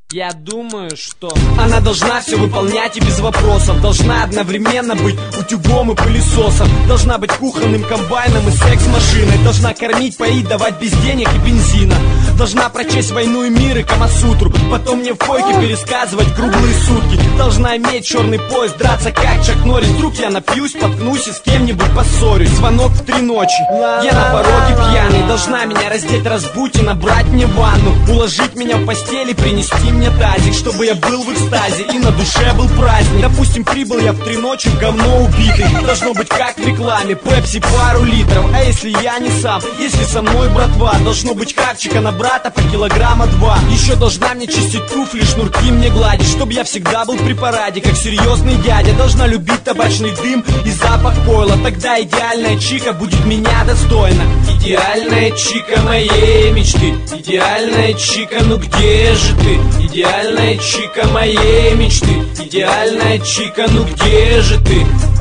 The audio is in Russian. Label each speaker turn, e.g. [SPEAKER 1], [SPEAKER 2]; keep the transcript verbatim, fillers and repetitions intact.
[SPEAKER 1] Я думаю, что она должна все выполнять и без вопросов. Должна одновременно быть утюгом и пылесосом. Должна быть кухонным комбайном и секс-машиной. Должна кормить, поить, давать без денег и бензина. Должна прочесть «Войну и мир» и Камасутру. Потом мне в койке пересказывать круглые сутки. Должна иметь черный пояс, драться как Чак Норрис. Вдруг я напьюсь, поткнусь и с кем-нибудь поссорюсь. Звонок в три ночи, я на пороге пьяный. Должна меня раздеть, разбудить и набрать мне ванну. Уложить меня в постели, принести мне тазик, чтобы я был в экстазе и на душе был праздник. Допустим, прибыл я в три ночи в говно убитый. Должно быть как в рекламе, пепси пару литров. А если я не сам, если со мной братва, должно быть хавчика на брата по килограмма два. Еще должна мне чистить туфли, шнурки мне гладить, чтобы я всегда был при параде, как серьезный дядя. Должна любить табачный дым и запах пойла. Тогда идеальная чика будет меня достойна. Идеальная чика моей мечты. Идеальная чика, ну где же ты? Идеальная чика моей мечты. Идеальная чика, ну где же ты?